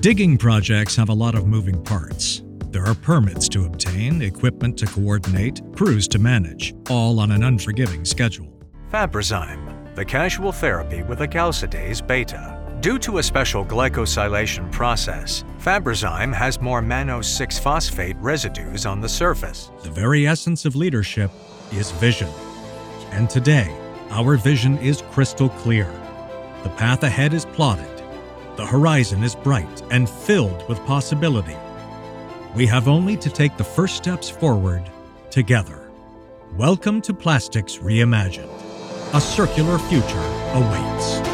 Digging projects have a lot of moving parts. There are permits to obtain, equipment to coordinate, crews to manage, all on an unforgiving schedule. Fabrazyme, the casual therapy with acalcidase beta. Due to a special glycosylation process, Fabrazyme has more mannose-6-phosphate residues on the surface. The very essence of leadership is vision. And today, our vision is crystal clear. The path ahead is plotted. The horizon is bright and filled with possibility. We have only to take the first steps forward together. Welcome to Plastics Reimagined. A circular future awaits.